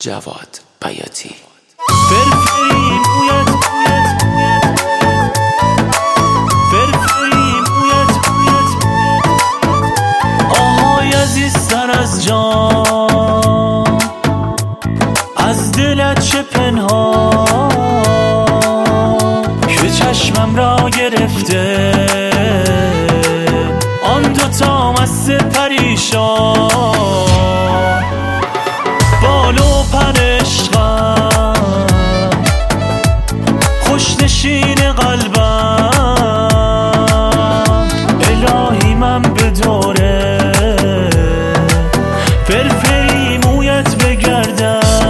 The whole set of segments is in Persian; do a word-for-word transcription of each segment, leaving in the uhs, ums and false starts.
جواد بیاتی. فرفری مویت مویت فرفری مویت مویت آهای عزیزتر از جان، از دلت چه پنهان که چشمم را گرفته آن دوتا مست پریشان. بال و پر عشقم، خوش نشین قلبم، الهی من به دوره فرفری مویت بگردم.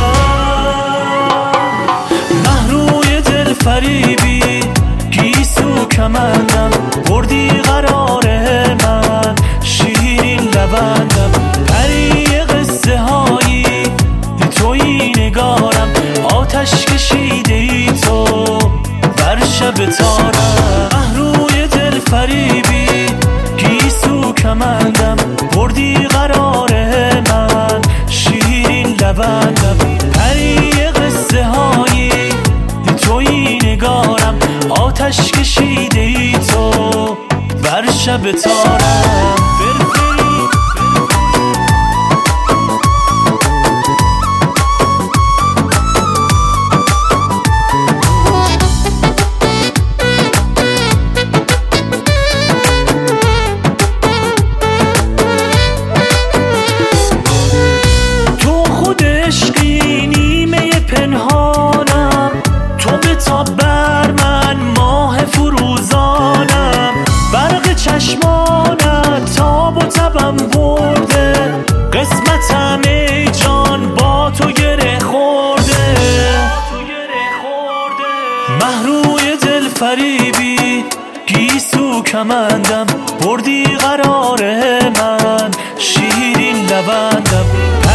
محروی دل فریبی گیسو کمندم، بردی قرار من شیرین لبندم. پری قصه هایی تویی نگارم، آتش کشیده ای تو بر شب تارم. محروی دل فریبی گیسو کمندم، بردی قرار من شیرین لبندم. پری قصه هایی تویی نگارم، آتش کشیده ای تو بر شب تارم. بر من ماه فروزانم، برق چشمانت تاب و تبم برده، قسمتم ای جان با تو گره خورده. محروی دل فریبی گیسو کمندم، بردی قرار من شیرین لبندم.